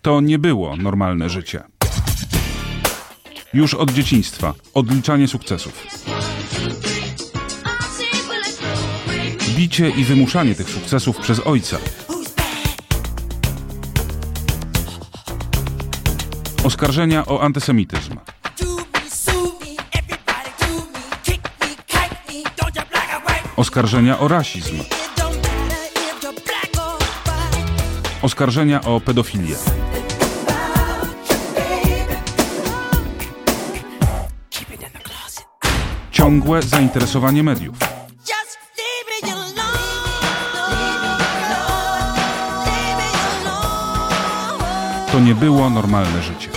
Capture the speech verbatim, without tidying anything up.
To nie było normalne życie. Już od dzieciństwa odliczanie sukcesów. Bicie i wymuszanie tych sukcesów przez ojca. Oskarżenia o antysemityzm. Oskarżenia o rasizm. Oskarżenia o pedofilię. Ciągłe zainteresowanie mediów. To nie było normalne życie.